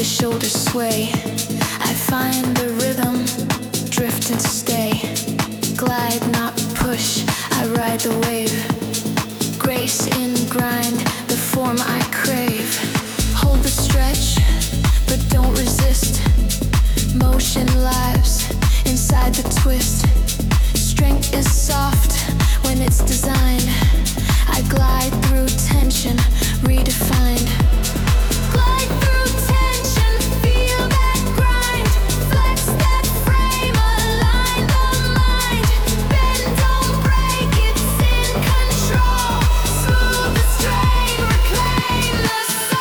shoulders sway. I find the rhythm, drift and stay. Glide, not push, I ride the wave. Grace in grind, the form I crave. Hold the stretch, but don't resist. Motion lives inside the twist. Strength is soft when it's designed. I glide through tension, redefined. Glide through tension, feel that grind. Flex that frame, align the mind. Bend, don't break, it's in control. Smooth the strain, reclaim the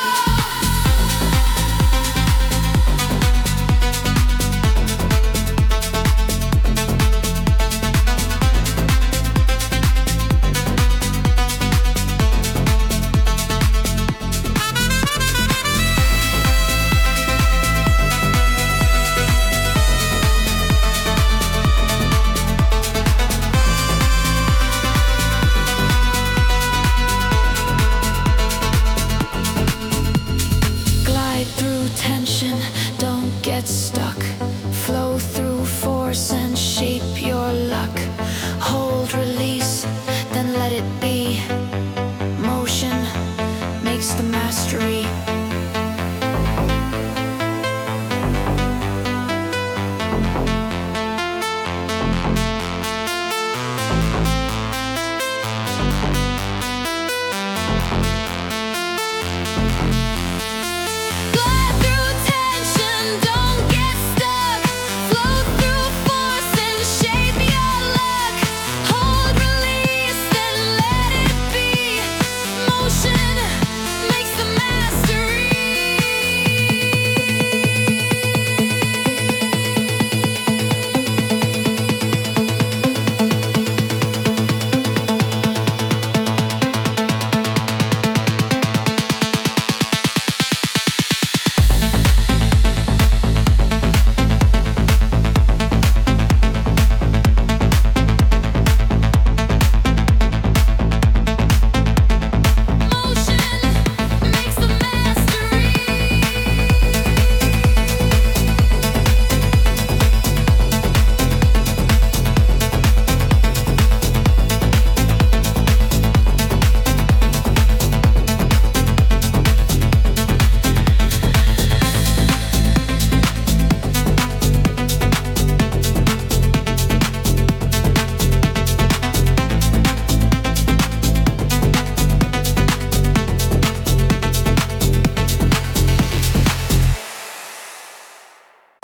tension, don't get stuck. Flow through force and shape your luck. Hold, release, then let it be. Motion makes the mastery.